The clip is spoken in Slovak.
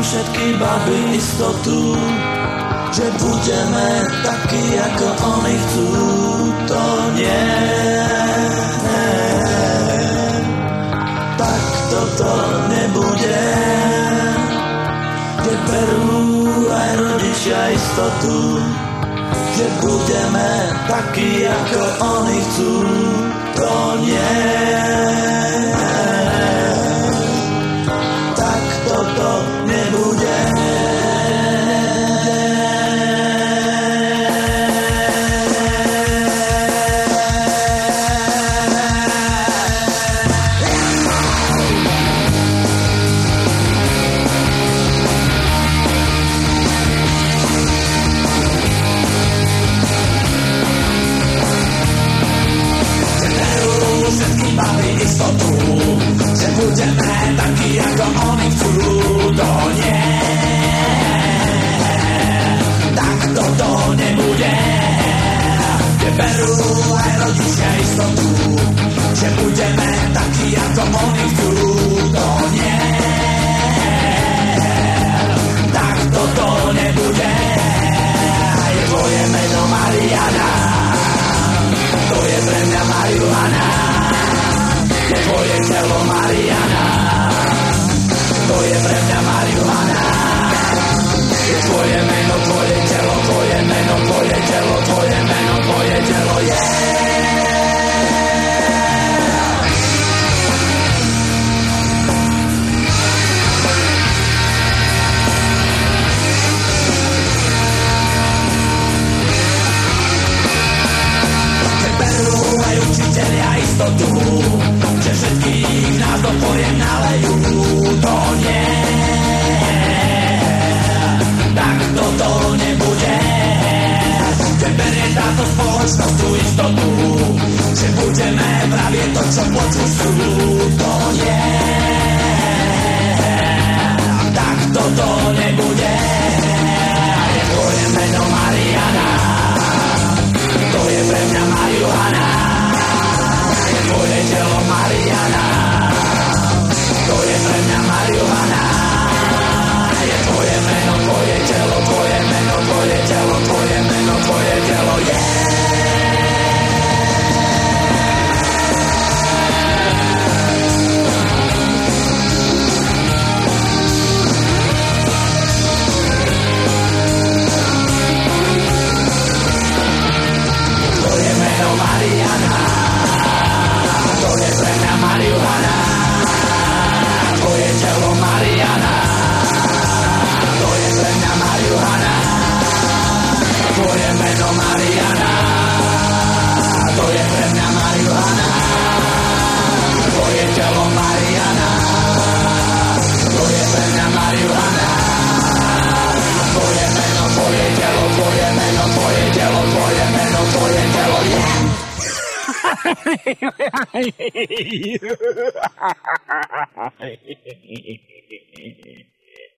všetky baby istotu, že budeme takí, ako oni chcú. To nie, tak toto nebude, kde berú aj rodičia istotu, že budeme takí, ako oni chcú. To nie, tak toto nebude. Istotu, že budeme takí, ako oni chcú. To nie, tak toto nebude, kde berú aj rodičia istotu, že budeme takí, ako oni chcú. To nie, tak toto nebude. Je tvoje meno Mariana, to je pre mňa marihuana. Je tvoje telo Mariana, to je pre mňa marihuana. Je tvoje meno, tvoje telo, tvoje meno, tvoje telo, tvoje meno, tvoje telo, berú aj učitelia istotu, že všetkých nás do poriem nalejú. To nie, tak toto nebude, že berie táto spoločnosť tú istotu, že budeme pravie to, čo počujú. To nie, tak toto nebude. Je tvoje meno Mariana, to je pre mňa marihuana. Je tvoje telo Mariana, to je pre mňa marihuana. Je tvoje meno, tvoje telo, tvoje meno, tvoje telo, tvoje meno, tvoje telo, Mariana, to je pre mňa marihuana. Tvoje telo Mariana, to je pre mňa marihuana. Tvoje meno Mariana, to je pre mňa marihuana. Tvoje telo Mariana, to je pre mňa marihuana. Tvoje meno, tvoje telo, tvoje meno, tvoje telo, tvoje meno, tvoje telo, yeah.